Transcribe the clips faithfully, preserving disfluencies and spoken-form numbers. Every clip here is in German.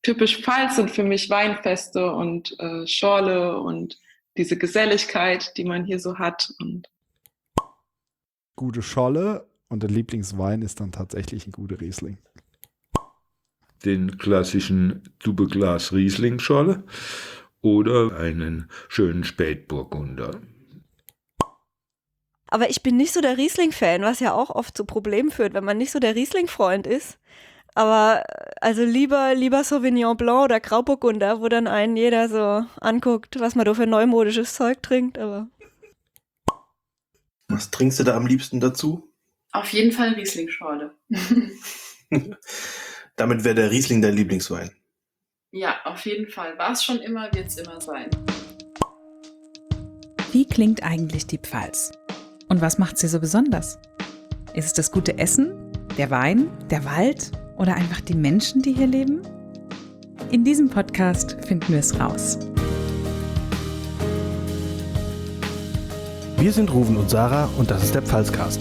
typisch Pfalz sind für mich Weinfeste und äh, Schorle und diese Geselligkeit, die man hier so hat. Und gute Scholle und der Lieblingswein ist dann tatsächlich ein guter Riesling. Den klassischen Dubeglas Riesling-Scholle oder einen schönen Spätburgunder. Aber ich bin nicht so der Riesling-Fan, was ja auch oft zu Problemen führt, wenn man nicht so der Riesling-Freund ist. Aber also lieber, lieber Sauvignon Blanc oder Grauburgunder, wo dann einen jeder so anguckt, was man da für neumodisches Zeug trinkt. Aber was trinkst du da am liebsten dazu? Auf jeden Fall Riesling-Schorle. Damit wäre der Riesling dein Lieblingswein. Ja, auf jeden Fall. War es schon immer, wird es immer sein. Wie klingt eigentlich die Pfalz? Und was macht sie so besonders? Ist es das gute Essen, der Wein, der Wald oder einfach die Menschen, die hier leben? In diesem Podcast finden wir es raus. Wir sind Ruven und Sarah und das ist der Pfalzcast.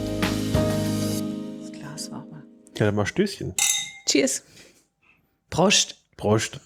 Das Glas war mal. Ja, dann mal Stößchen. Cheers. Prost. Prost.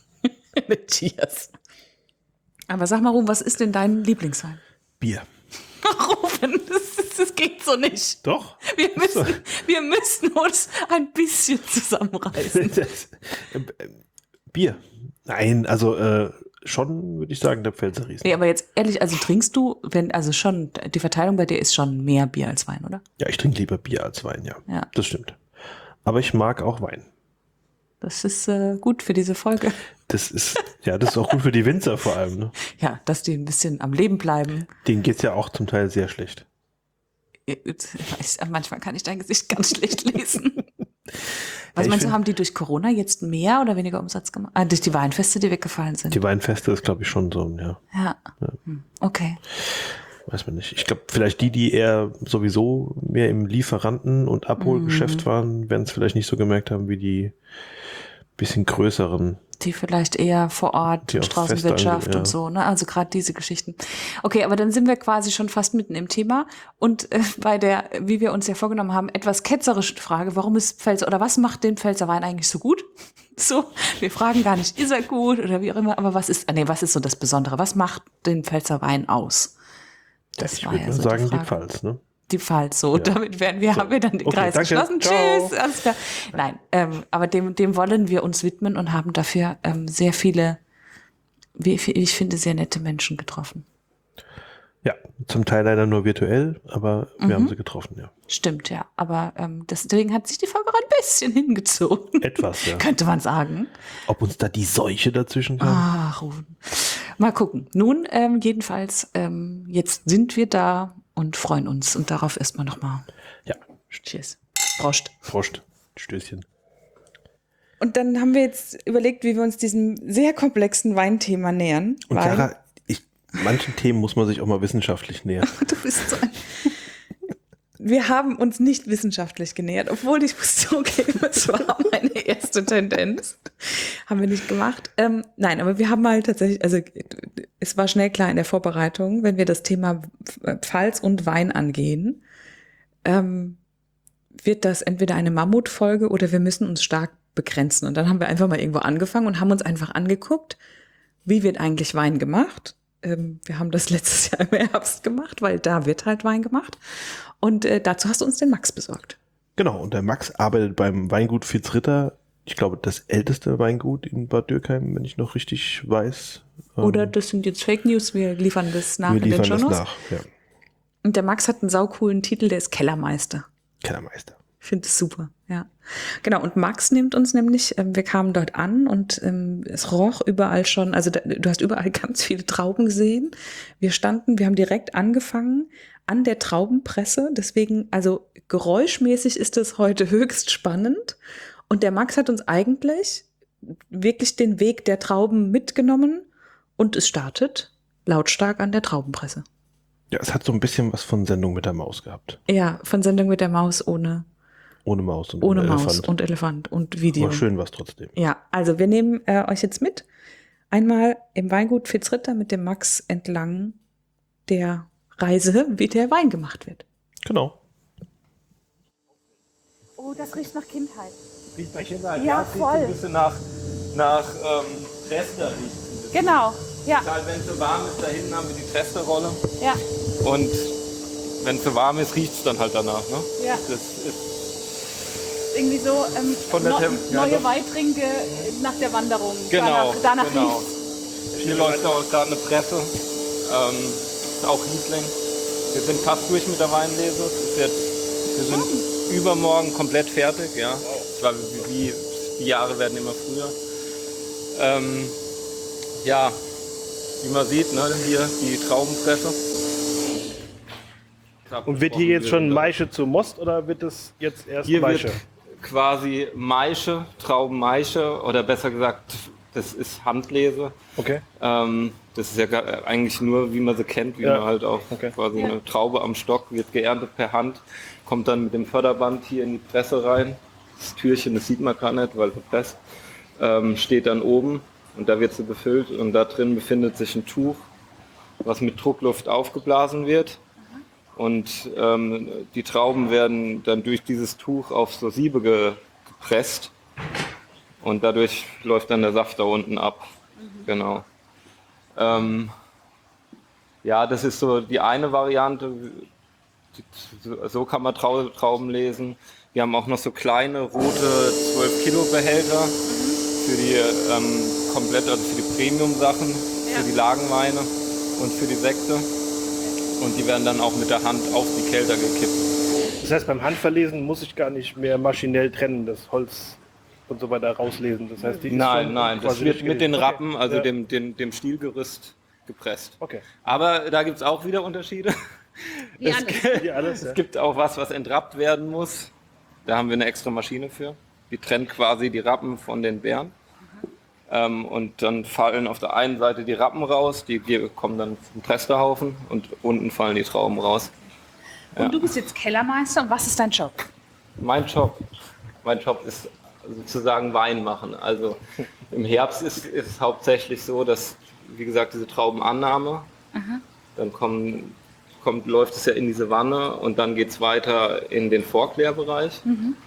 Cheers. Aber sag mal, Ruven, was ist denn dein Lieblingswein? Bier. Ruven, das, das geht so nicht. Doch. Wir müssen, wir müssen uns ein bisschen zusammenreißen. Das, äh, Bier. Nein, also äh, schon würde ich sagen, der Pfälzer Riesling. Nee, aber jetzt ehrlich, also trinkst du, wenn, also schon, die Verteilung bei dir ist schon mehr Bier als Wein, oder? Ja, ich trinke lieber Bier als Wein, ja. Ja. Das stimmt. Aber ich mag auch Wein. Das ist äh, gut für diese Folge. Das ist, ja, das ist auch gut für die Winzer vor allem, ne? Ja, dass die ein bisschen am Leben bleiben. Denen geht's ja auch zum Teil sehr schlecht. Ich, manchmal kann ich dein Gesicht ganz schlecht lesen. Was ja, meinst du, find, haben die durch Corona jetzt mehr oder weniger Umsatz gemacht? Ah, durch die Weinfeste, die weggefallen sind? Die Weinfeste ist, glaube ich, schon so, ja. Ja, ja. Okay. Weiß man nicht. Ich glaube, vielleicht die, die eher sowieso mehr im Lieferanten- und Abholgeschäft mhm. waren, werden es vielleicht nicht so gemerkt haben, wie die bisschen größeren. Die vielleicht eher vor Ort, Straßenwirtschaft ja. und so, ne? Also gerade diese Geschichten. Okay, aber dann sind wir quasi schon fast mitten im Thema. Und äh, bei der, wie wir uns ja vorgenommen haben, etwas ketzerischen Frage, warum ist Pfälzer oder was macht den Pfälzer Wein eigentlich so gut? So, wir fragen gar nicht, ist er gut oder wie auch immer, aber was ist, nee, was ist so das Besondere? Was macht den Pfälzer Wein aus? Das ja, ich würde ja so sagen, die, die Pfalz, ne? Die Pfalz, so. Ja. Damit werden wir, so. haben wir dann den okay, Kreis danke. geschlossen. Ciao. Tschüss, alles klar. Nein, ähm, aber dem, dem wollen wir uns widmen und haben dafür ähm, sehr viele, wie ich finde, sehr nette Menschen getroffen. Ja, zum Teil leider nur virtuell, aber wir mhm. haben sie getroffen, ja. Stimmt, ja. Aber ähm, deswegen hat sich die Folge ein bisschen hingezogen. Etwas, ja. Könnte man sagen. Ob uns da die Seuche dazwischen kam? Ach, Rufen. Mal gucken. Nun, ähm, jedenfalls, ähm, jetzt sind wir da und freuen uns. Und darauf erstmal nochmal. Ja. Cheers. Prost. Prost. Stößchen. Und dann haben wir jetzt überlegt, wie wir uns diesem sehr komplexen Weinthema nähern. Und Sarah, ich, manchen Themen muss man sich auch mal wissenschaftlich nähern. Du bist so ein... Wir haben uns nicht wissenschaftlich genähert, obwohl ich wusste, okay, das war meine erste Tendenz. Haben wir nicht gemacht. Ähm, nein, aber wir haben halt tatsächlich, also es war schnell klar in der Vorbereitung, wenn wir das Thema Pfalz und Wein angehen, ähm, wird das entweder eine Mammutfolge oder wir müssen uns stark begrenzen. Und dann haben wir einfach mal irgendwo angefangen und haben uns einfach angeguckt, wie wird eigentlich Wein gemacht. Ähm, wir haben das letztes Jahr im Herbst gemacht, weil da wird halt Wein gemacht. Und äh, dazu hast du uns den Max besorgt. Genau, und der Max arbeitet beim Weingut Vitzritter. Ich glaube, das älteste Weingut in Bad Dürkheim, wenn ich noch richtig weiß. Oder das sind jetzt Fake News, wir liefern das nach wir in den liefern Shownotes. das nach, ja. Und der Max hat einen saucoolen Titel, der ist Kellermeister. Kellermeister. Ich finde es super, ja. Genau, und Max nimmt uns nämlich, ähm, wir kamen dort an und ähm, es roch überall schon, also da, du hast überall ganz viele Trauben gesehen. Wir standen, wir haben direkt angefangen an der Traubenpresse, deswegen, also geräuschmäßig ist es heute höchst spannend. Und der Max hat uns eigentlich wirklich den Weg der Trauben mitgenommen und es startet lautstark an der Traubenpresse. Ja, es hat so ein bisschen was von Sendung mit der Maus gehabt. Ja, von Sendung mit der Maus ohne Ohne Maus und ohne Elefant. Maus und Elefant und Video. Aber schön was trotzdem. Ja, also wir nehmen äh, euch jetzt mit. Einmal im Weingut Vitzritter mit dem Max entlang der Reise, wie der Wein gemacht wird. Genau. Oh, das riecht nach Kindheit. Riecht nach Kindheit? Ja, ja voll. Ein bisschen nach nach ähm, Trester riecht. Genau, ja. Halt, wenn es so warm ist, da hinten haben wir die Tresterrolle. Ja. Und wenn es so warm ist, riecht es dann halt danach. Ne? Ja. Das ist irgendwie so ähm, Von der no, Tem- ja, neue doch. Weitrinke nach der Wanderung. Genau, Danach, danach genau. riecht's. Hier läuft auch gerade eine Presse. Ähm, ist auch Riesling. Wir sind fast durch mit der Weinlese. Es ist jetzt, wir sind übermorgen komplett fertig. Ja. Ich war, wie, wie, die Jahre werden immer früher. Ähm, ja, wie man sieht, ne, hier die Traubenpresse. Und wird hier jetzt schon Maische zu Most oder wird es jetzt erst Hier Maische? wird quasi Maische, Traubenmaische oder besser gesagt, das ist Handlese. Okay. Ähm, das ist ja gar- eigentlich nur, wie man sie kennt, wie Ja. man halt auch Okay. quasi Ja. eine Traube am Stock wird geerntet per Hand, kommt dann mit dem Förderband hier in die Presse rein. Das Türchen, das sieht man gar nicht, weil gepresst, ähm, steht dann oben und da wird sie befüllt und da drin befindet sich ein Tuch, was mit Druckluft aufgeblasen wird. Und ähm, die Trauben werden dann durch dieses Tuch auf so Siebe ge gepresst und dadurch läuft dann der Saft da unten ab. Mhm. Genau. Ähm, ja, das ist so die eine Variante. So- So kann man Trau Trauben lesen. Wir haben auch noch so kleine rote zwölf Kilo Behälter für die ähm, komplett, also für die Premium-Sachen, für die Lagenweine und für die Sekte. Und die werden dann auch mit der Hand auf die Kelter gekippt. Das heißt, beim Handverlesen muss ich gar nicht mehr maschinell trennen, das Holz und so weiter rauslesen. Das heißt, die ist Nein, schon nein, das quasi wird mit den okay. Rappen, also Ja. dem, dem, dem Stielgerüst gepresst. Okay. Aber da gibt es auch wieder Unterschiede. Wie Es, alles. gibt- Wie alles, ja. es gibt auch was, was entrappt werden muss. Da haben wir eine extra Maschine für. Die trennt quasi die Rappen von den Beeren. Ähm, und dann fallen auf der einen Seite die Rappen raus, die, die kommen dann zum Tresterhaufen und unten fallen die Trauben raus. Und Ja. du bist jetzt Kellermeister und was ist dein Job? Mein Job, mein Job ist sozusagen Wein machen. Also im Herbst ist, ist es hauptsächlich so, dass, wie gesagt, diese Traubenannahme, dann kommen, kommt, läuft es ja in diese Wanne und dann geht es weiter in den Vorklärbereich.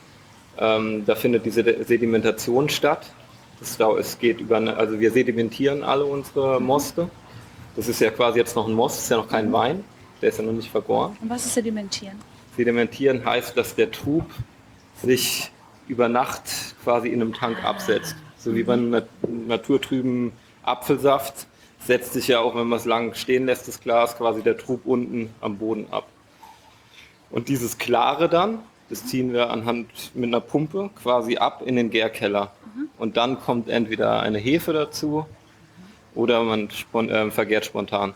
Ähm, da findet diese Sedimentation statt. Das, dau- es geht über, eine, also wir sedimentieren alle unsere Moste. Das ist ja quasi jetzt noch ein Most, ist ja noch kein Wein, der ist ja noch nicht vergoren. Und was ist Sedimentieren? Sedimentieren heißt, dass der Trub sich über Nacht quasi in einem Tank absetzt. So wie beim nat naturtrüben Apfelsaft setzt sich ja auch, wenn man es lang stehen lässt, das Glas, quasi der Trub unten am Boden ab. Und dieses Klare dann, das ziehen wir anhand mit einer Pumpe quasi ab in den Gärkeller. Und dann kommt entweder eine Hefe dazu oder man spon äh, vergärt spontan.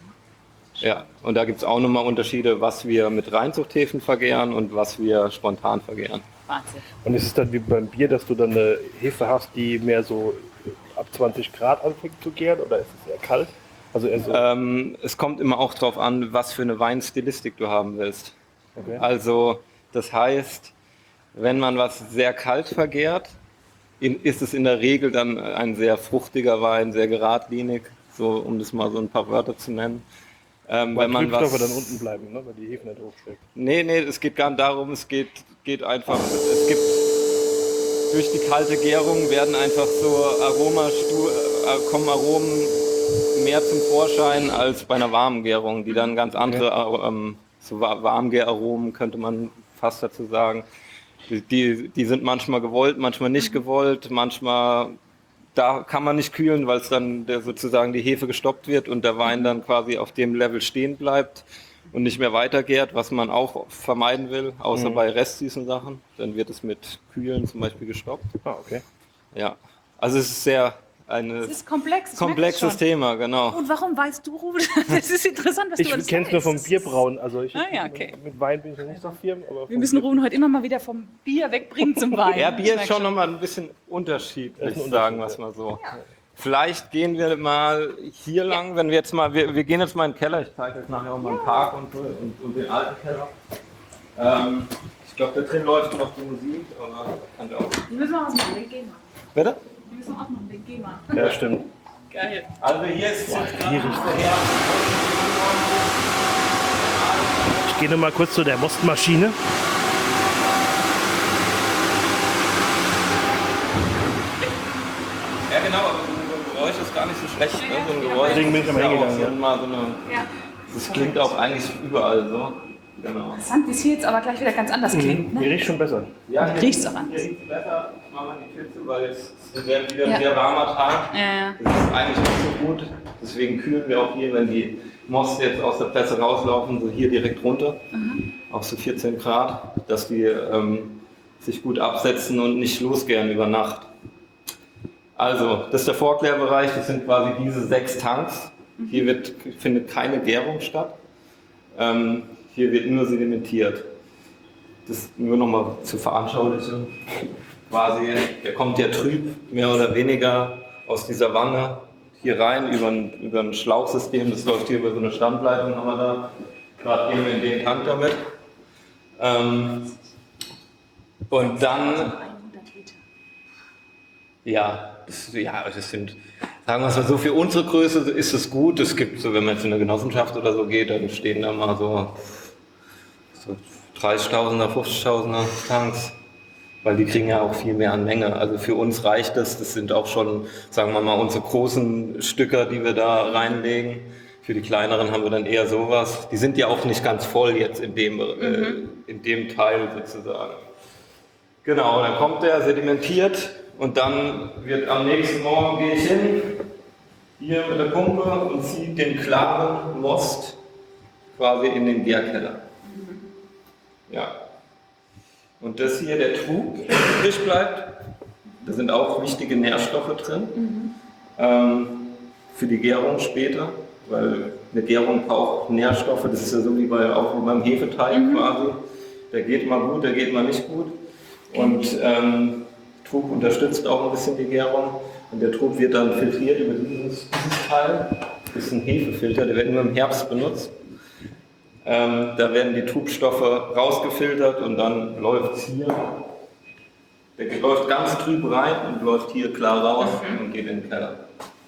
Ja, und da gibt es auch nochmal Unterschiede, was wir mit Reinzuchthäfen vergären und was wir spontan vergären. Wahnsinn. Und ist es dann wie beim Bier, dass du dann eine Hefe hast, die mehr so ab zwanzig Grad anfängt zu gären oder ist es eher kalt? Also eher so Ähm, es kommt immer auch darauf an, was für eine Weinstilistik du haben willst. okay. Also das heißt, wenn man was sehr kalt vergärt, in, ist es in der Regel dann ein sehr fruchtiger Wein, sehr geradlinig, so um das mal so ein paar Wörter zu nennen. Ähm, Weil wenn man Trübstoffe was, dann unten bleiben, ne? Weil die Hefe nicht hochsteigt. Nee, nee, es geht gar nicht darum, es geht, geht einfach, es gibt, durch die kalte Gärung werden einfach so Aromastu, äh, kommen Aromen mehr zum Vorschein als bei einer warmen Gärung, die dann ganz andere, äh, ähm, so Wa- Warmgäraromen könnte man fast dazu sagen. Die, die, die sind manchmal gewollt, manchmal nicht gewollt, manchmal da kann man nicht kühlen, weil es dann der, sozusagen die Hefe gestoppt wird und der Wein dann quasi auf dem Level stehen bleibt und nicht mehr weitergärt, was man auch vermeiden will, außer Mhm. bei restsüßen Sachen. Dann wird es mit Kühlen zum Beispiel gestoppt. Ah, okay. Ja, also es ist sehr eine Es ist komplex. ich merke es komplexes schon. Thema, genau. Und warum weißt du, Ruben? Das ist interessant, was Ich du alles kenne es nur vom weißt. Bierbrauen. Also ich, Ah, ja, okay. mit Wein bin ich noch nicht so firm. Aber Wir vom müssen Bier- Ruben heute immer mal wieder vom Bier wegbringen zum Wein. Ja, Ich Bier ist merke schon nochmal ein bisschen unterschiedlich, Das ist ein sagen wir Unterschied, es mal so. Vielleicht gehen wir mal hier lang, wenn wir jetzt mal, wir, wir gehen jetzt mal in den Keller, ich zeige euch nachher auch mal den Park und, so und, und den alten Keller. Ähm, ich glaube, da drin läuft noch die Musik, aber kann ja auch. Die müssen wir ausmachen, den gehen wir. Bitte? Die müssen wir ausmachen, den gehen wir. Ja, stimmt. Geil. Also hier ist jetzt Hier riecht's. Ich gehe noch mal kurz zu der Mostmaschine. genau, aber so ein Geräusch ist gar nicht so schlecht. Ne? So ein Geräusch Deswegen bin ich ist immer ja auch hingegangen, so mal so eine, Ja. das klingt auch eigentlich überall so. Genau. Interessant, wie es hier jetzt aber gleich wieder ganz anders klingt. Hier Ne? riecht schon besser. Ja, hier Riecht's auch anders. Hier riecht es besser. Ich mache mal die Tür zu, weil es ist wieder ein Ja. sehr warmer Tag. Ja, ja. Das ist eigentlich nicht so gut. Deswegen kühlen wir auch hier, wenn die Moste jetzt aus der Presse rauslaufen, so hier direkt runter, Mhm. auf so vierzehn Grad, dass die ähm, sich gut absetzen und nicht losgehen über Nacht. Also, das ist der Vorklärbereich, das sind quasi diese sechs Tanks. Hier wird, findet keine Gärung statt. Ähm, hier wird nur sedimentiert. Das nur nochmal zur Veranschaulichung. Quasi, der kommt ja trüb, mehr oder weniger, aus dieser Wanne hier rein über ein, über ein Schlauchsystem. Das läuft hier über so eine Standleitung, haben wir da. Gerade gehen wir in den Tank damit. Ähm, und dann, ja, das, ja, das sind, sagen wir es mal so, für unsere Größe ist es gut. Es gibt so, wenn man jetzt in eine Genossenschaft oder so geht, dann stehen da mal so, so dreißigtausender, fünfzigtausender Tanks, weil die kriegen ja auch viel mehr an Menge. Also für uns reicht das. Das sind auch schon, sagen wir mal, unsere großen Stücker, die wir da reinlegen. Für die kleineren haben wir dann eher sowas. Die sind ja auch nicht ganz voll jetzt in dem, mhm. äh, in dem Teil sozusagen. Genau, dann kommt der sedimentiert und dann wird am nächsten Morgen gehe ich hin, hier mit der Pumpe und ziehe den klaren Most quasi in den Gärkeller. Ja. Und das hier, der Trub, der übrig bleibt, da sind auch wichtige Nährstoffe drin, mhm. ähm, für die Gärung später, weil eine Gärung braucht Nährstoffe, das ist ja so wie, bei, auch wie beim Hefeteig mhm. quasi, der geht mal gut, der geht mal nicht gut. Und ähm, Trub unterstützt auch ein bisschen die Gärung und der Trub wird dann filtriert über dieses, dieses Teil, das ist ein Hefefilter, der wird nur im Herbst benutzt. Ähm, da werden die Trubstoffe rausgefiltert und dann läuft es hier, der läuft ganz trüb rein und läuft hier klar raus mhm. und geht in den Keller.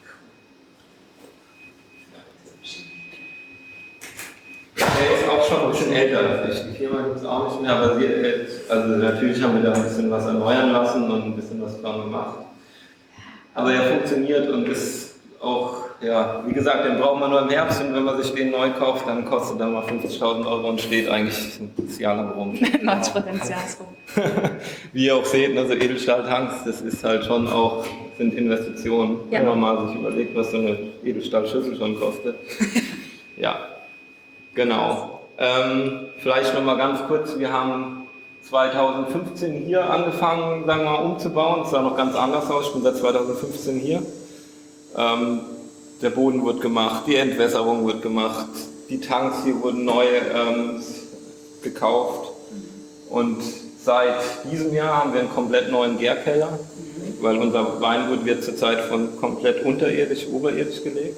Der ist auch schon ein bisschen älter als ich. Die Firma gibt es auch nicht mehr, aber sie, also natürlich haben wir da ein bisschen was erneuern lassen und ein bisschen was dran gemacht. Aber er funktioniert und ist auch, ja, wie gesagt, den braucht man nur im Herbst und wenn man sich den neu kauft, dann kostet er mal fünfzigtausend Euro und steht eigentlich ein Jahr lang rum. neunzig Prozent des Jahres rum. Wie ihr auch seht, also Edelstahltanks, das ist halt schon auch, sind Investitionen. Ja. Wenn man mal sich überlegt, was so eine Edelstahlschüssel schon kostet. Ja. Genau. Ähm, vielleicht noch mal ganz kurz, wir haben zweitausendfünfzehn hier angefangen, sagen wir mal, umzubauen. Es sah noch ganz anders aus, ich bin seit zweitausendfünfzehn hier. Ähm, der Boden wird gemacht, die Entwässerung wird gemacht, die Tanks hier wurden neu ähm, gekauft. Und seit diesem Jahr haben wir einen komplett neuen Gärkeller, weil unser Weingut wird zurzeit von komplett unterirdisch, oberirdisch gelegt.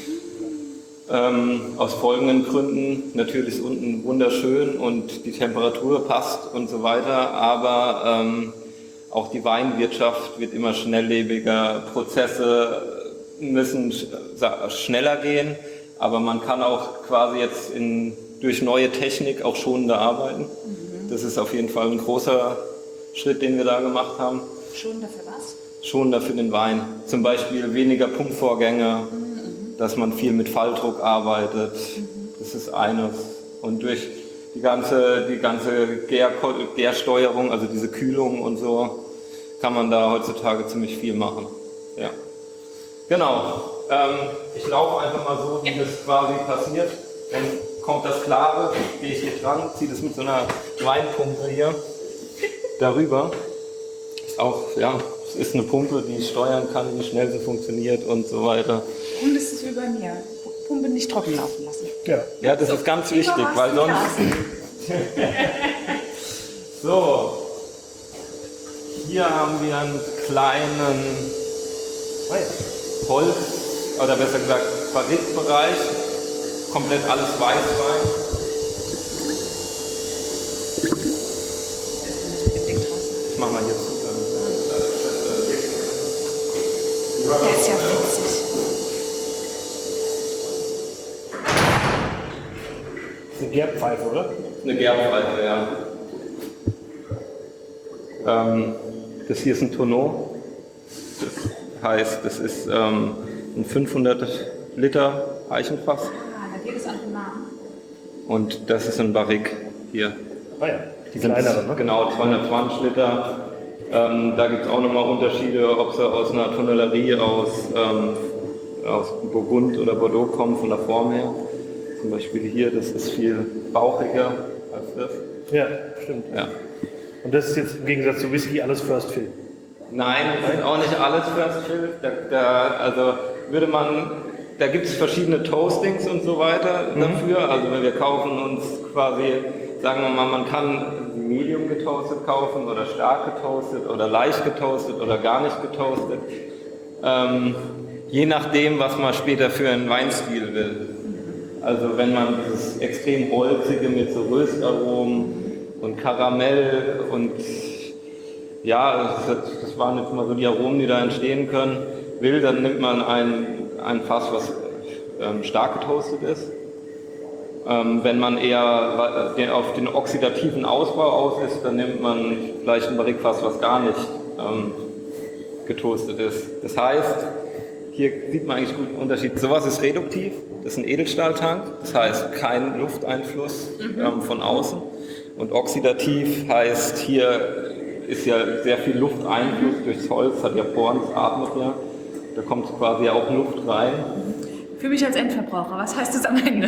Ähm, aus folgenden Gründen, natürlich ist unten wunderschön und die Temperatur passt und so weiter, aber ähm, auch die Weinwirtschaft wird immer schnelllebiger, Prozesse müssen sch schneller gehen, aber man kann auch quasi jetzt in, durch neue Technik auch schonender arbeiten. Mhm. Das ist auf jeden Fall ein großer Schritt, den wir da gemacht haben. Schonender für was? Schonender für den Wein, zum Beispiel weniger Pumpvorgänge. Mhm. Dass man viel mit Falldruck arbeitet, das ist eines. Und durch die ganze, die ganze Gär, Gärsteuerung, also diese Kühlung und so, kann man da heutzutage ziemlich viel machen. Ja. Genau. Ähm, ich laufe einfach mal so, wie das quasi passiert. Dann kommt das Klare, gehe ich hier dran, ziehe das mit so einer Weinpumpe hier darüber. Ist auch, ja, es ist eine Pumpe, die ich steuern kann, wie schnell sie funktioniert und so weiter. Und es ist wie bei mir. Pumpe nicht trocken laufen lassen. Ja, ja das so, ist ganz wichtig, weil sonst... So, hier haben wir einen kleinen Holz, oder besser gesagt Barrikbereich, komplett alles Weißwein. Ich mach mal hier zu. Der ist ja witzig. Das ist eine Gerbpfeife, oder? Eine Gerbpfeife, ja. Ähm, das hier ist ein Tonneau. Das heißt, das ist ähm, ein fünfhundert Liter Eichenfass. Ah, da geht es an den Namen. Und das ist ein Barrique hier. Ah ja, die kleineren, ne? Genau, zweihundertzwanzig Liter. Ähm, da gibt es auch nochmal Unterschiede, ob sie aus einer Tonnellerie aus, ähm, aus Burgund oder Bordeaux kommen, von der Form her. Zum Beispiel hier, das ist viel bauchiger als das. Ja, stimmt. Ja. Und das ist jetzt im Gegensatz zu Whisky alles First Fill? Nein, das ist auch nicht alles First Fill. Da, da, also würde man, da gibt es verschiedene Toastings und so weiter mhm. dafür. Also wir kaufen uns quasi, sagen wir mal, man kann Medium getoastet kaufen oder stark getoastet oder leicht getoastet oder gar nicht getoastet. Ähm, je nachdem, was man später für einen Weinstil will. Also wenn man dieses extrem holzige mit so Röstaromen und Karamell und ja, das, das waren jetzt mal so die Aromen, die da entstehen können, will, dann nimmt man ein, ein Fass, was ähm, stark getoastet ist. Ähm, wenn man eher den, auf den oxidativen Ausbau aus ist, dann nimmt man vielleicht ein Barrique-Fass, was gar nicht ähm, getoastet ist. Das heißt, hier sieht man eigentlich gut den Unterschied. Sowas ist reduktiv, das ist ein Edelstahltank, das heißt kein Lufteinfluss mhm. ähm, von außen. Und oxidativ heißt, hier ist ja sehr viel Lufteinfluss durchs Holz, hat ja Poren, das atmet ja. Da kommt quasi auch Luft rein. Für mich als Endverbraucher, was heißt das am Ende?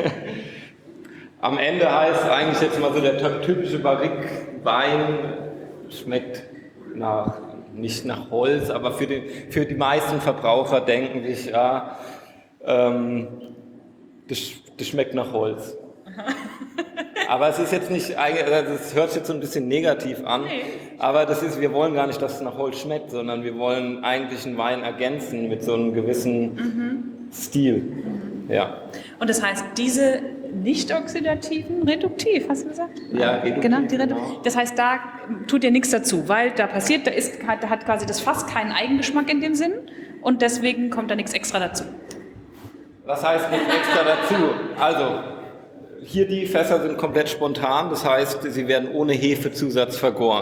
Am Ende heißt eigentlich jetzt mal so, der typische Barrique-Wein schmeckt nach, nicht nach Holz, aber für die, für die meisten Verbraucher denken sich, ja, ähm, das, das schmeckt nach Holz. Aber es ist jetzt nicht, das hört sich jetzt so ein bisschen negativ an, nee. aber das ist, wir wollen gar nicht, dass es nach Holz schmeckt, sondern wir wollen eigentlich einen Wein ergänzen mit so einem gewissen mhm. Stil. Mhm. Ja. Und das heißt, diese nicht oxidativen, reduktiv, hast du gesagt? Ja, reduktiv. Genau, die Redu- genau. Das heißt, da tut ihr nichts dazu, weil da passiert, da, ist, da hat quasi das Fass keinen Eigengeschmack in dem Sinn und deswegen kommt da nichts extra dazu. Was heißt nichts extra dazu? Also, hier die Fässer sind komplett spontan, das heißt, sie werden ohne Hefezusatz vergoren.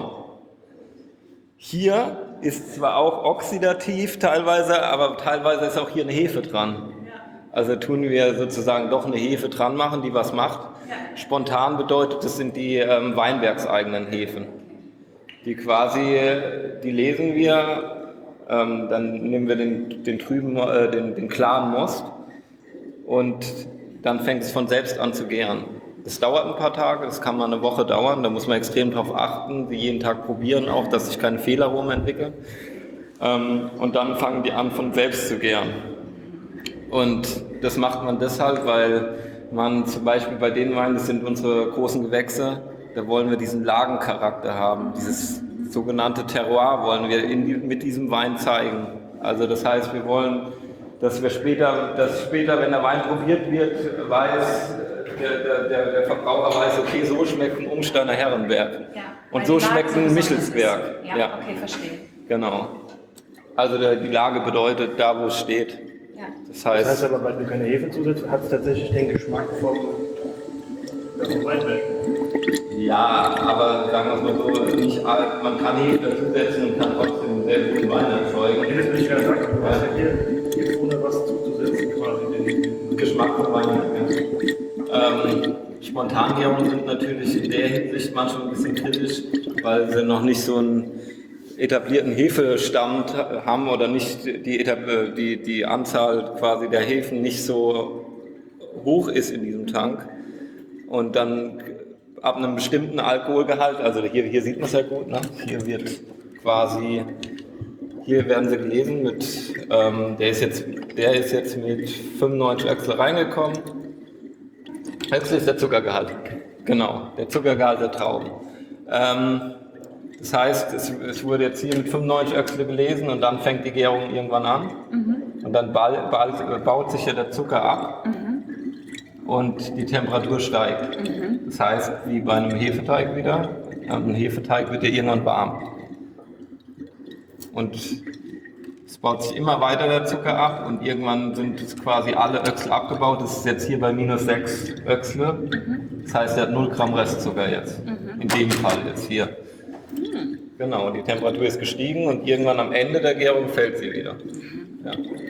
Hier ist zwar auch oxidativ teilweise, aber teilweise ist auch hier eine Hefe dran. Also tun wir sozusagen doch eine Hefe dran machen, die was macht. Spontan bedeutet, das sind die ähm, weinbergseigenen Hefen. Die quasi, die lesen wir, ähm, dann nehmen wir den, den trüben, äh, den, den klaren Most und dann fängt es von selbst an zu gären. Das dauert ein paar Tage, das kann mal eine Woche dauern, da muss man extrem darauf achten, die jeden Tag probieren, auch dass sich keine Fehlaromen entwickeln. Ähm, und dann fangen die an von selbst zu gären. Und das macht man deshalb, weil man zum Beispiel bei den Weinen, das sind unsere großen Gewächse, da wollen wir diesen Lagencharakter haben, dieses sogenannte Terroir wollen wir in die, mit diesem Wein zeigen. Also das heißt, wir wollen, dass wir später, dass später, wenn der Wein probiert wird, weiß, der, der, der Verbraucher weiß, okay, so schmeckt ein Umsteiner Herrenberg. Ja, und so schmeckt ein Michelsberg. Ja, ja, okay, verstehe. Genau. Also der, die Lage bedeutet, da wo es steht. Ja. Das heißt, das heißt aber, weil du keine Hefe zusetzt, hat es tatsächlich den Geschmack vom, vom Weinberg. Ja, aber sagen wir es mal so, nicht all, man kann Hefe dazusetzen und kann trotzdem sehr guten Wein erzeugen. Ich will nicht gerade sagen, du hast ja hier, hier ohne was zuzusetzen quasi den, den Geschmack vom Wein. Ja. Ähm, Spontangärungen sind natürlich in der Hinsicht manchmal ein bisschen kritisch, weil sie noch nicht so einen etablierten Hefestamm haben oder nicht die, die, die Anzahl quasi der Hefen nicht so hoch ist in diesem Tank. Und dann ab einem bestimmten Alkoholgehalt, also hier, hier sieht man es ja gut, ne? Hier wird quasi, hier werden sie gelesen mit, ähm, der, ist jetzt, der ist jetzt mit fünfundneunzig Öchsel reingekommen. Öchsel ist der Zuckergehalt, genau, der Zuckergehalt der Trauben. Ähm, das heißt, es, es wurde jetzt hier mit fünfundneunzig Öchsel gelesen und dann fängt die Gärung irgendwann an mhm. und dann bald, bald, baut sich ja der Zucker ab. Mhm. Und die Temperatur steigt. Mhm. Das heißt, wie bei einem Hefeteig wieder, ein Hefeteig wird ja irgendwann warm. Und es baut sich immer weiter der Zucker ab und irgendwann sind es quasi alle Öchsel abgebaut. Das ist jetzt hier bei minus sechs Öchsle. Mhm. Das heißt, er hat null Gramm Restzucker jetzt. Mhm. In dem Fall jetzt hier. Mhm. Genau, die Temperatur ist gestiegen und irgendwann am Ende der Gärung fällt sie wieder. Ja.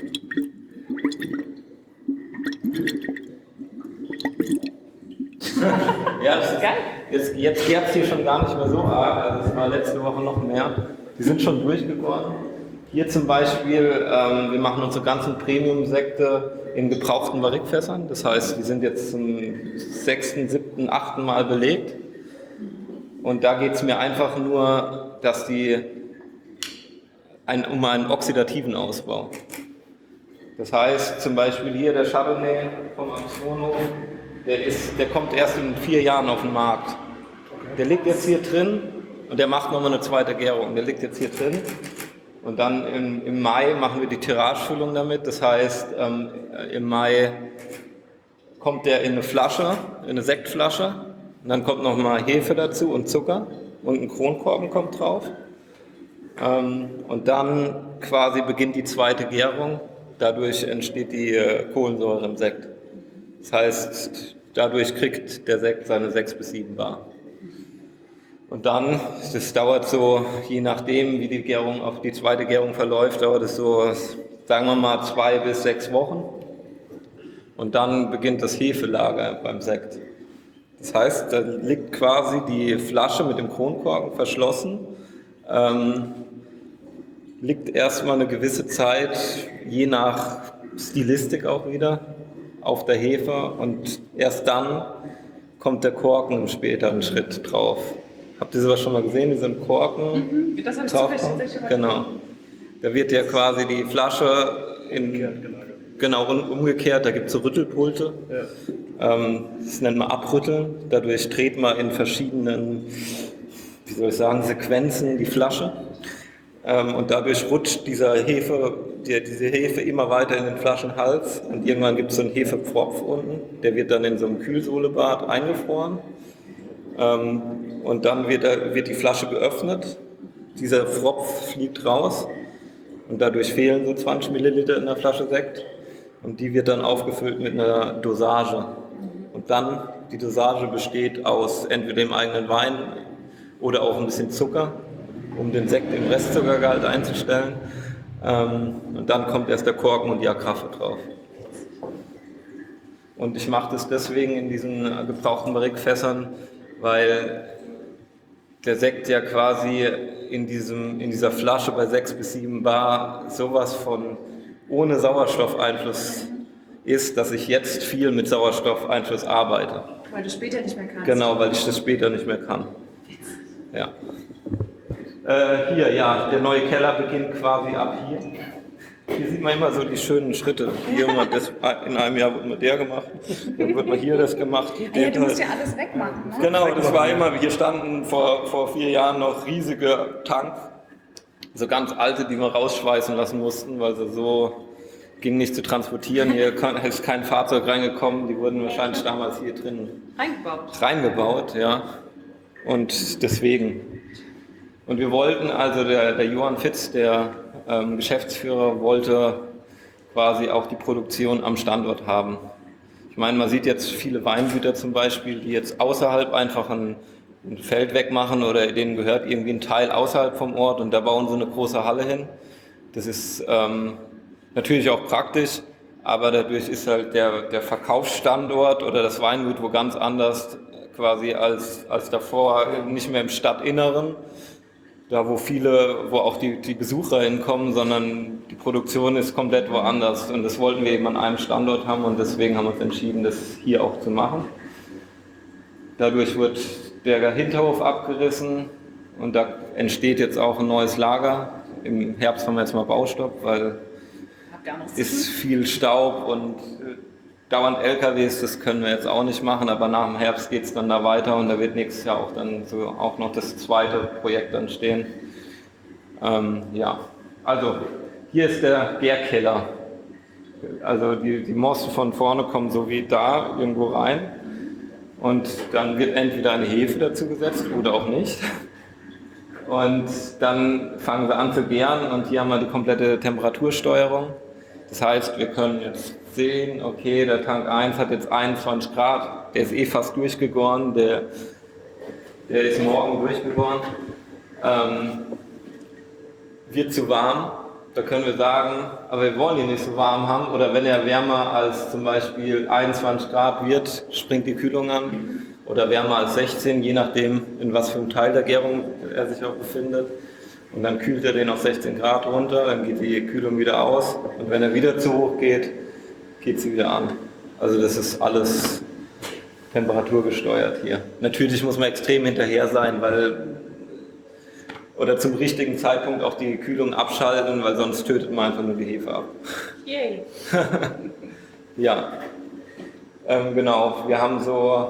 Ja, das ist, jetzt, jetzt gärt es hier schon gar nicht mehr so arg, also es war letzte Woche noch mehr. Die sind schon durchgegoren. Hier zum Beispiel, ähm, wir machen unsere ganzen Premium-Sekte in gebrauchten Barrikfässern. Das heißt, die sind jetzt zum sechsten, siebten, achten Mal belegt. Und da geht es mir einfach nur, dass die ein, um einen oxidativen Ausbau. Das heißt, zum Beispiel hier der Chardonnay vom Amsonhof, der, ist, der kommt erst in vier Jahren auf den Markt. Der liegt jetzt hier drin und der macht nochmal eine zweite Gärung. Der liegt jetzt hier drin. Und dann im, im Mai machen wir die Tiragefüllung damit. Das heißt, ähm, im Mai kommt der in eine Flasche, in eine Sektflasche. Und dann kommt nochmal Hefe dazu und Zucker. Und ein Kronkorken kommt drauf. Ähm, und dann quasi beginnt die zweite Gärung. Dadurch entsteht die äh, Kohlensäure im Sekt. Das heißt, dadurch kriegt der Sekt seine sechs bis sieben Bar. Und dann, das dauert so, je nachdem, wie die Gärung, auch die zweite Gärung verläuft, dauert es so, sagen wir mal, zwei bis sechs Wochen. Und dann beginnt das Hefelager beim Sekt. Das heißt, da liegt quasi die Flasche mit dem Kronkorken verschlossen, ähm, liegt erstmal eine gewisse Zeit, je nach Stilistik auch wieder, auf der Hefe und erst dann kommt der Korken im späteren Schritt drauf. Habt ihr sowas schon mal gesehen, diesen Korken? Mhm, das habe ich zufällig. Genau. Da wird ja quasi die Flasche in, genau umgekehrt, da gibt es so Rüttelpulte. Ja. Ähm, das nennt man Abrütteln. Dadurch dreht man in verschiedenen, wie soll ich sagen, Sequenzen die Flasche. Ähm, und dadurch rutscht dieser Hefe, die, diese Hefe immer weiter in den Flaschenhals. Und irgendwann gibt es so einen Hefepfropf unten, der wird dann in so einem Kühlsohlebad eingefroren. Ähm, und dann wird, wird die Flasche geöffnet, dieser Pfropf fliegt raus und dadurch fehlen so zwanzig Milliliter in der Flasche Sekt und die wird dann aufgefüllt mit einer Dosage. Und dann, die Dosage besteht aus entweder dem eigenen Wein oder auch ein bisschen Zucker, um den Sekt im Restzuckergehalt einzustellen. Ähm, und dann kommt erst der Korken und die Agraffe drauf. Und ich mache das deswegen in diesen gebrauchten Barrikfässern, weil der Sekt ja quasi in, diesem, in dieser Flasche bei sechs bis sieben Bar sowas von ohne Sauerstoffeinfluss ist, dass ich jetzt viel mit Sauerstoffeinfluss arbeite. Weil du später nicht mehr kannst. Genau, weil ich das später nicht mehr kann. Ja. Äh, hier, ja, der neue Keller beginnt quasi ab hier. Hier sieht man immer so die schönen Schritte. Hier immer das, in einem Jahr wird mal der gemacht, dann wird mal hier das gemacht. Ah ja, du musst ja alles wegmachen, ne? Genau, das war immer, hier standen vor, vor vier Jahren noch riesige Tanks, so ganz alte, die wir rausschweißen lassen mussten, weil sie so ging nicht zu transportieren. Hier ist kein Fahrzeug reingekommen, die wurden wahrscheinlich damals hier drin reingebaut. Reingebaut, ja. Und deswegen. Und wir wollten, also der, der Johann Fitz, der ähm, Geschäftsführer, wollte quasi auch die Produktion am Standort haben. Ich meine, man sieht jetzt viele Weingüter zum Beispiel, die jetzt außerhalb einfach ein, ein Feld wegmachen oder denen gehört irgendwie ein Teil außerhalb vom Ort und da bauen sie eine große Halle hin. Das ist ähm, natürlich auch praktisch, aber dadurch ist halt der, der Verkaufsstandort oder das Weingut wo ganz anders quasi als, als davor, nicht mehr im Stadtinneren. Da wo viele, wo auch die, die Besucher hinkommen, sondern die Produktion ist komplett woanders. Und das wollten wir eben an einem Standort haben und deswegen haben wir uns entschieden, das hier auch zu machen. Dadurch wird der Hinterhof abgerissen und da entsteht jetzt auch ein neues Lager. Im Herbst haben wir jetzt mal Baustopp, weil ist viel Staub und dauernd L K Ws, das können wir jetzt auch nicht machen, aber nach dem Herbst geht es dann da weiter und da wird nächstes Jahr auch dann so auch noch das zweite Projekt dann stehen. Ähm, ja, also hier ist der Gärkeller. Also die, die Moste von vorne kommen so wie da irgendwo rein und dann wird entweder eine Hefe dazu gesetzt oder auch nicht. Und dann fangen wir an zu gären und hier haben wir die komplette Temperatursteuerung. Das heißt, wir können jetzt sehen, okay, der Tank eins hat jetzt einundzwanzig Grad, der ist eh fast durchgegoren, der, der ist morgen durchgegoren. ähm, wird zu warm. Da können wir sagen, aber wir wollen ihn nicht so warm haben. Oder wenn er wärmer als zum Beispiel einundzwanzig Grad wird, springt die Kühlung an. Oder wärmer als sechzehn, je nachdem, in was für einem Teil der Gärung er sich auch befindet. Und dann kühlt er den auf sechzehn Grad runter, dann geht die Kühlung wieder aus. Und wenn er wieder zu hoch geht, geht sie wieder an. Also das ist alles temperaturgesteuert hier. Natürlich muss man extrem hinterher sein, weil oder zum richtigen Zeitpunkt auch die Kühlung abschalten, weil sonst tötet man einfach nur die Hefe ab. Yay. Ja, ähm, genau. Wir haben so,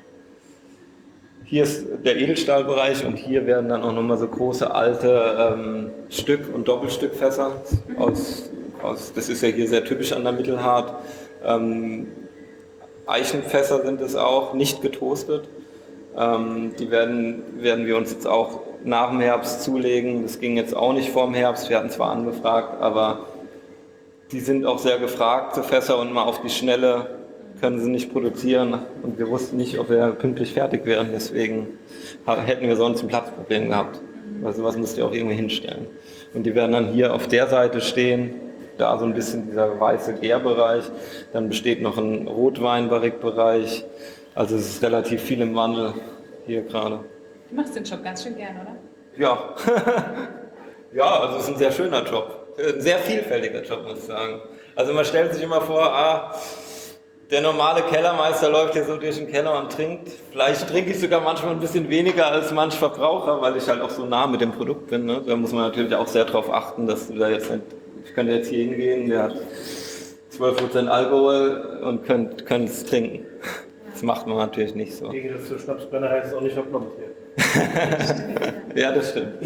hier ist der Edelstahlbereich und hier werden dann auch nochmal so große alte ähm, Stück- und Doppelstückfässer aus, aus, das ist ja hier sehr typisch an der Mittelhart. Ähm, Eichenfässer sind es auch, nicht getoastet. Ähm, die werden, werden wir uns jetzt auch nach dem Herbst zulegen. Das ging jetzt auch nicht vor dem Herbst, wir hatten zwar angefragt, aber die sind auch sehr gefragt, so Fässer, und mal auf die Schnelle können sie nicht produzieren und wir wussten nicht, ob wir pünktlich fertig wären, deswegen hätten wir sonst ein Platzproblem gehabt. Weil sowas müsst ihr auch irgendwie hinstellen. Und die werden dann hier auf der Seite stehen, da so ein bisschen dieser weiße Gärbereich, dann besteht noch ein Rotweinbarrikbereich, also es ist relativ viel im Wandel hier gerade. Du machst den Job ganz schön gern, oder? Ja, ja, also es ist ein sehr schöner Job, ein sehr vielfältiger Job, muss ich sagen. Also man stellt sich immer vor, ah, der normale Kellermeister läuft hier so durch den Keller und trinkt. Vielleicht trinke ich sogar manchmal ein bisschen weniger als manch Verbraucher, weil ich halt auch so nah mit dem Produkt bin. Ne? Da muss man natürlich auch sehr darauf achten, dass du da jetzt nicht, ich könnte jetzt hier hingehen, der hat zwölf Prozent Alkohol und könnt, könnt es trinken. Das macht man natürlich nicht so. Gegen das zur Schnapsbrennerei ist auch nicht verknopft hier. Ja, das stimmt.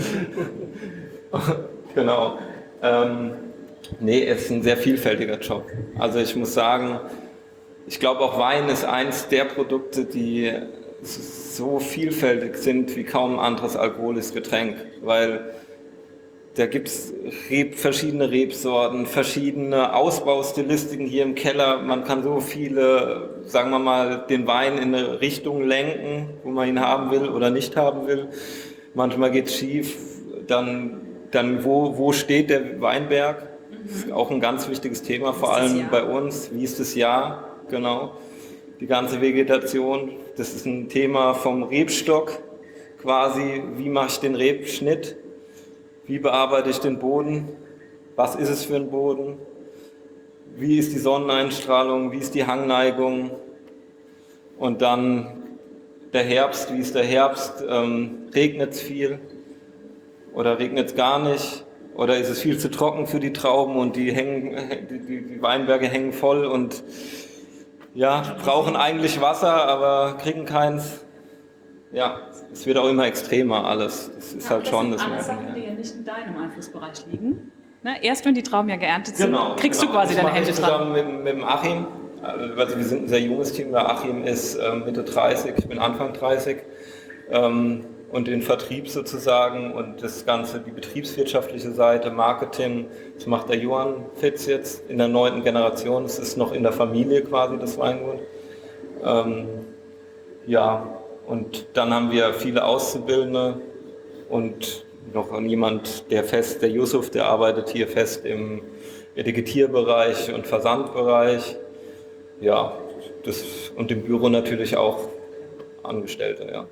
Genau. Ähm, nee, es ist ein sehr vielfältiger Job. Also ich muss sagen, ich glaube auch Wein ist eins der Produkte, die so vielfältig sind wie kaum ein anderes alkoholisches Getränk, weil da gibt es Reb, verschiedene Rebsorten, verschiedene Ausbaustilistiken hier im Keller. Man kann so viele, sagen wir mal, den Wein in eine Richtung lenken, wo man ihn haben will oder nicht haben will. Manchmal geht es schief. Dann, dann wo, wo steht der Weinberg? Das ist auch ein ganz wichtiges Thema, vor allem bei uns. Wie ist das Jahr? Genau. Die ganze Vegetation. Das ist ein Thema vom Rebstock quasi. Wie mache ich den Rebschnitt? Wie bearbeite ich den Boden? Was ist es für ein Boden? Wie ist die Sonneneinstrahlung? Wie ist die Hangneigung? Und dann der Herbst. Wie ist der Herbst? Ähm, regnet es viel? Oder regnet es gar nicht? Oder ist es viel zu trocken für die Trauben und die, hängen, die, die Weinberge hängen voll und ja, brauchen eigentlich Wasser, aber kriegen keins? Ja, es wird auch immer extremer alles. Das ist Ja, halt schon das sind alles Merken. Sachen, die ja nicht in deinem Einflussbereich liegen. Ne? Erst wenn die Trauben ja geerntet sind, Genau, kriegst genau. du quasi das deine mache ich Hände zusammen dran. mit, mit dem Achim. Also wir sind ein sehr junges Team. Der Achim ist äh, Mitte dreißig, ich bin Anfang dreißig. Ähm, und den Vertrieb sozusagen und das Ganze, die betriebswirtschaftliche Seite, Marketing, das macht der Johann Fitz jetzt in der neunten Generation. Es ist noch in der Familie quasi, das Weingut. Ähm, ja, und dann haben wir viele Auszubildende und noch jemand, der fest, der Yusuf, der arbeitet hier fest im Etikettierbereich und Versandbereich. Ja, das, und im Büro natürlich auch Angestellte, ja.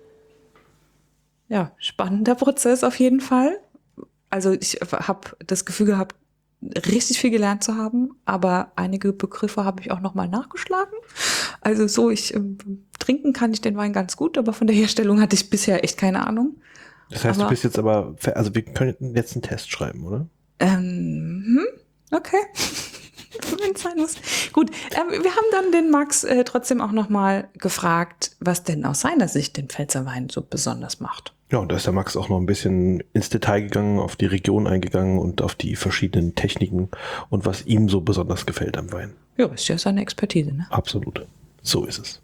Ja, spannender Prozess auf jeden Fall. Also ich habe das Gefühl gehabt, richtig viel gelernt zu haben, aber einige Begriffe habe ich auch nochmal nachgeschlagen. Also so, ich ähm, trinken kann ich den Wein ganz gut, aber von der Herstellung hatte ich bisher echt keine Ahnung. Das heißt, aber, du bist jetzt aber, also wir können jetzt einen Test schreiben, oder? Ähm, okay. Wenn es sein muss. Gut, ähm, wir haben dann den Max äh, trotzdem auch nochmal gefragt, was denn aus seiner Sicht den Pfälzer Wein so besonders macht. Ja, und da ist der Max auch noch ein bisschen ins Detail gegangen, auf die Region eingegangen und auf die verschiedenen Techniken und was ihm so besonders gefällt am Wein. Ja, ist ja seine Expertise, ne? Absolut. So ist es.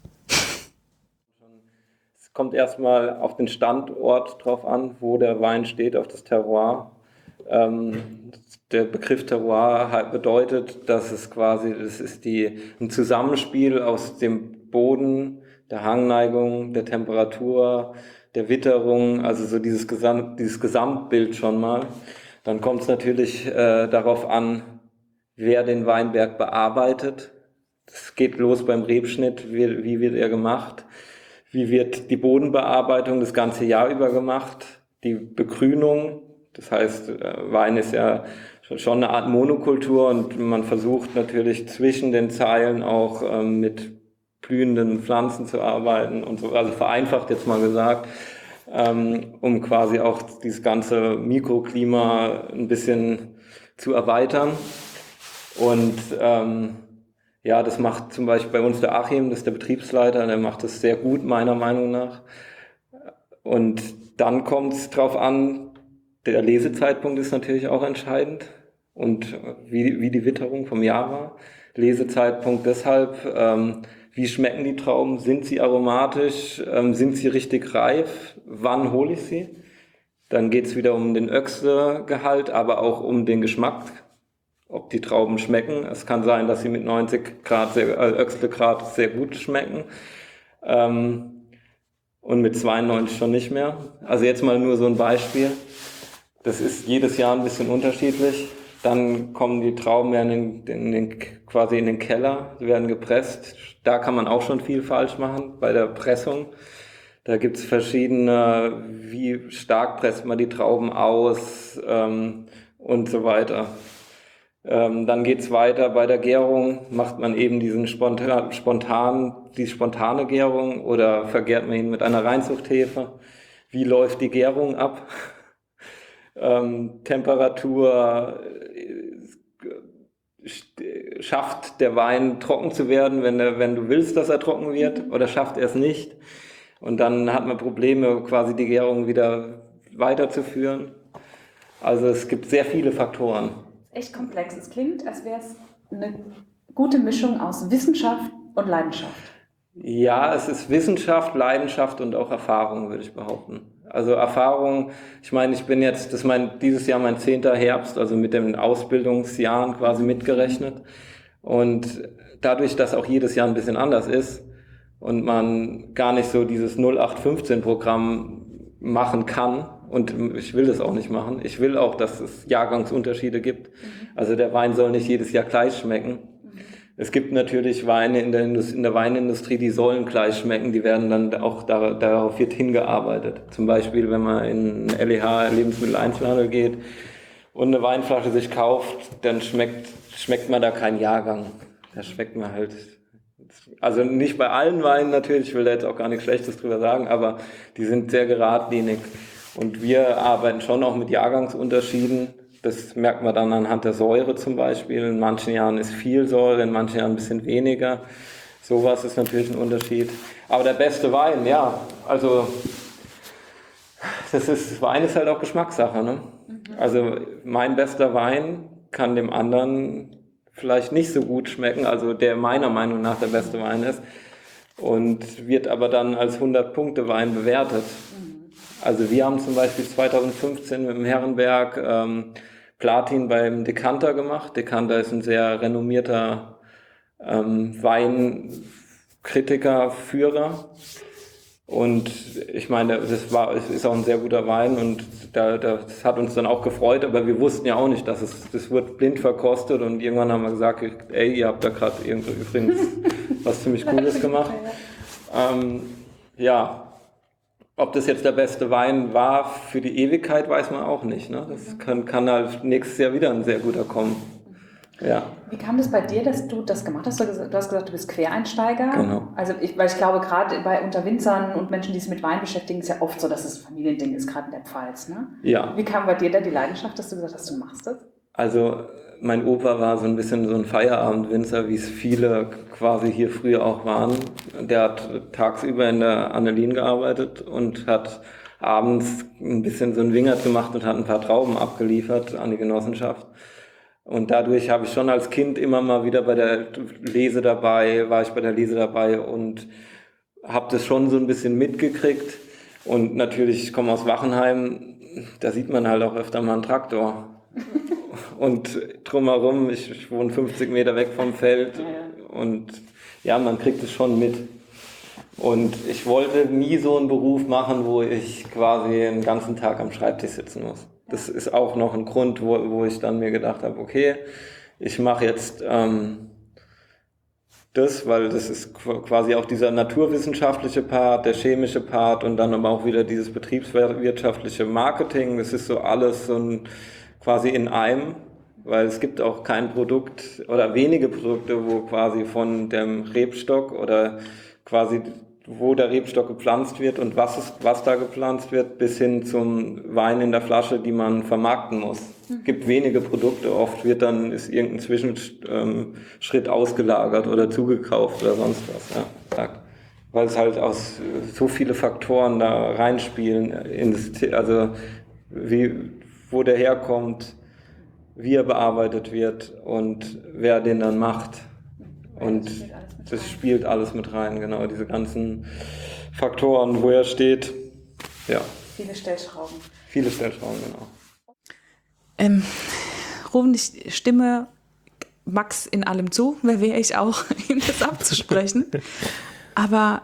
Es kommt erstmal auf den Standort drauf an, wo der Wein steht, auf das Terroir. Ähm, der Begriff Terroir halt bedeutet, dass es quasi, das ist die, ein Zusammenspiel aus dem Boden, der Hangneigung, der Temperatur, der Witterung, also so dieses, Gesamt, dieses Gesamtbild schon mal. Dann kommt es natürlich äh, darauf an, wer den Weinberg bearbeitet. Es geht los beim Rebschnitt, wie, wie wird er gemacht, wie wird die Bodenbearbeitung das ganze Jahr über gemacht, die Begrünung, das heißt, Wein ist ja schon eine Art Monokultur und man versucht natürlich zwischen den Zeilen auch ähm, mit blühenden Pflanzen zu arbeiten und so, also vereinfacht jetzt mal gesagt, ähm, um quasi auch dieses ganze Mikroklima ein bisschen zu erweitern. Und ähm, ja, das macht zum Beispiel bei uns der Achim, das ist der Betriebsleiter, der macht das sehr gut, meiner Meinung nach. Und dann kommt es drauf an, der Lesezeitpunkt ist natürlich auch entscheidend und wie, wie die Witterung vom Jahr war. Lesezeitpunkt deshalb, ähm, wie schmecken die Trauben, sind sie aromatisch, ähm, sind sie richtig reif, wann hole ich sie? Dann geht es wieder um den Öchsle-Gehalt, aber auch um den Geschmack, ob die Trauben schmecken. Es kann sein, dass sie mit neunzig Grad, sehr, äh, Öchsle-Grad sehr gut schmecken ähm, und mit zweiundneunzig schon nicht mehr. Also jetzt mal nur so ein Beispiel. Das ist jedes Jahr ein bisschen unterschiedlich. Dann kommen die Trauben ja in den, in den, quasi in den Keller, werden gepresst. Da kann man auch schon viel falsch machen bei der Pressung. Da gibt es verschiedene, wie stark presst man die Trauben aus ähm, und so weiter. Ähm, dann geht's weiter bei der Gärung, macht man eben diesen spontan, spontan, die spontane Gärung oder vergärt man ihn mit einer Reinzuchthefe. Wie läuft die Gärung ab? Ähm, Temperatur, äh, schafft der Wein trocken zu werden, wenn, er, wenn du willst, dass er trocken wird, oder schafft er es nicht? Und dann hat man Probleme, quasi die Gärung wieder weiterzuführen. Also es gibt sehr viele Faktoren. Echt komplex. Es klingt, als wäre es eine gute Mischung aus Wissenschaft und Leidenschaft. Ja, es ist Wissenschaft, Leidenschaft und auch Erfahrung, würde ich behaupten. Also Erfahrung, ich meine, ich bin jetzt, das ist mein, dieses Jahr mein zehnter Herbst, also mit den Ausbildungsjahren quasi mitgerechnet. Und dadurch, dass auch jedes Jahr ein bisschen anders ist und man gar nicht so dieses null acht fünfzehn Programm machen kann, und ich will das auch nicht machen, ich will auch, dass es Jahrgangsunterschiede gibt. Also der Wein soll nicht jedes Jahr gleich schmecken. Es gibt natürlich Weine in der, Indust- in der Weinindustrie, die sollen gleich schmecken, die werden dann auch, da, darauf wird hingearbeitet. Zum Beispiel, wenn man in L E H, Lebensmitteleinzelhandel geht und eine Weinflasche sich kauft, dann schmeckt, schmeckt man da keinen Jahrgang. Da schmeckt man halt, also nicht bei allen Weinen natürlich, ich will da jetzt auch gar nichts Schlechtes drüber sagen, aber die sind sehr geradlinig. Und wir arbeiten schon auch mit Jahrgangsunterschieden. Das merkt man dann anhand der Säure zum Beispiel. In manchen Jahren ist viel Säure, in manchen Jahren ein bisschen weniger. Sowas ist natürlich ein Unterschied. Aber der beste Wein, ja, also das ist, Wein ist halt auch Geschmackssache, ne? Also mein bester Wein kann dem anderen vielleicht nicht so gut schmecken, also der meiner Meinung nach der beste Wein ist, und wird aber dann als hundert-Punkte-Wein bewertet. Also wir haben zum Beispiel zweitausendfünfzehn mit dem Herrenberg ähm, Platin beim Decanter gemacht. Decanter ist ein sehr renommierter ähm, Weinkritiker, Führer. Und ich meine, das war, es ist auch ein sehr guter Wein und da, das hat uns dann auch gefreut, aber wir wussten ja auch nicht, dass es, das wird blind verkostet, und irgendwann haben wir gesagt, ey, ihr habt da gerade übrigens was ziemlich Cooles gemacht. Ähm, ja, ob das jetzt der beste Wein war für die Ewigkeit, weiß man auch nicht. Ne? Das kann, kann halt nächstes Jahr wieder ein sehr guter kommen. Ja. Wie kam das bei dir, dass du das gemacht hast? Du hast gesagt, du bist Quereinsteiger. Genau. Also ich, weil ich glaube, gerade bei unter Winzern und Menschen, die sich mit Wein beschäftigen, ist ja oft so, dass es ein Familiending ist, gerade in der Pfalz. Ne? Ja. Wie kam bei dir da die Leidenschaft, dass du gesagt hast, du machst das? Also mein Opa war so ein bisschen so ein Feierabendwinzer, wie es viele quasi hier früher auch waren. Der hat tagsüber in der Annelien gearbeitet und hat abends ein bisschen so einen Wingert gemacht und hat ein paar Trauben abgeliefert an die Genossenschaft. Und dadurch habe ich schon als Kind immer mal wieder bei der Lese dabei, war ich bei der Lese dabei und habe das schon so ein bisschen mitgekriegt. Und natürlich, ich komme aus Wachenheim, da sieht man halt auch öfter mal einen Traktor. Und drumherum, ich, ich wohne fünfzig Meter weg vom Feld, und ja, man kriegt es schon mit. Und ich wollte nie so einen Beruf machen, wo ich quasi den ganzen Tag am Schreibtisch sitzen muss. Das ist auch noch ein Grund, wo, wo ich dann mir gedacht habe, okay, ich mache jetzt ähm, das, weil das ist quasi auch dieser naturwissenschaftliche Part, der chemische Part und dann aber auch wieder dieses betriebswirtschaftliche Marketing. Das ist so alles so ein, quasi in einem, weil es gibt auch kein Produkt oder wenige Produkte, wo quasi von dem Rebstock oder quasi wo der Rebstock gepflanzt wird und was, ist, was da gepflanzt wird, bis hin zum Wein in der Flasche, die man vermarkten muss. Es mhm. gibt wenige Produkte, oft wird dann ist irgendein Zwischenschritt ausgelagert oder zugekauft oder sonst was. Ja. Weil es halt aus so viele Faktoren da reinspielen, also wie, wo der herkommt, wie er bearbeitet wird und wer den dann macht. Und das spielt alles mit rein, genau, diese ganzen Faktoren, wo er steht. Ja. Viele Stellschrauben. Viele Stellschrauben, genau. Ähm, Ruben, ich stimme Max in allem zu, wer wäre ich auch, ihm das abzusprechen. Aber,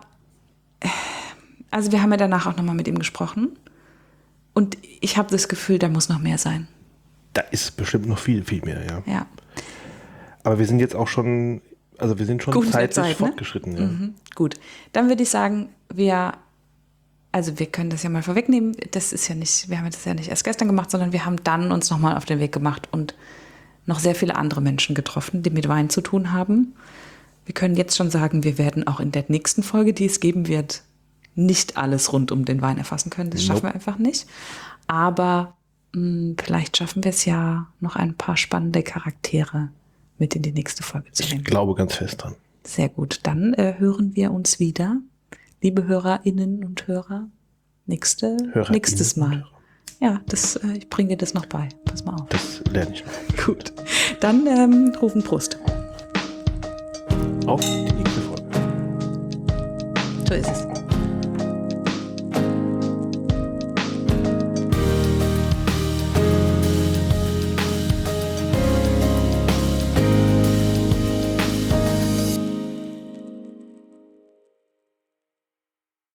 also wir haben ja danach auch nochmal mit ihm gesprochen und ich habe das Gefühl, da muss noch mehr sein. Da ist bestimmt noch viel, viel mehr, ja. Ja. Aber wir sind jetzt auch schon... Also wir sind schon Gut, zeitlich Zeit, fortgeschritten. Ne? Ja. Mhm. Gut, dann würde ich sagen, wir, also wir können das ja mal vorwegnehmen, das ist ja nicht, wir haben das ja nicht erst gestern gemacht, sondern wir haben dann uns nochmal auf den Weg gemacht und noch sehr viele andere Menschen getroffen, die mit Wein zu tun haben. Wir können jetzt schon sagen, wir werden auch in der nächsten Folge, die es geben wird, nicht alles rund um den Wein erfassen können. Das schaffen Nope. wir einfach nicht. Aber mh, vielleicht schaffen wir es ja, noch ein paar spannende Charaktere mit in die nächste Folge zu nehmen. Ich glaube ganz fest dran. Sehr gut, dann äh, hören wir uns wieder, liebe HörerInnen und Hörer, nächste, HörerInnen nächstes Mal. Ja, das, äh, ich bringe dir das noch bei. Pass mal auf. Das lerne ich noch. Gut, dann ähm, rufen Prost. Auf die nächste Folge. So ist es.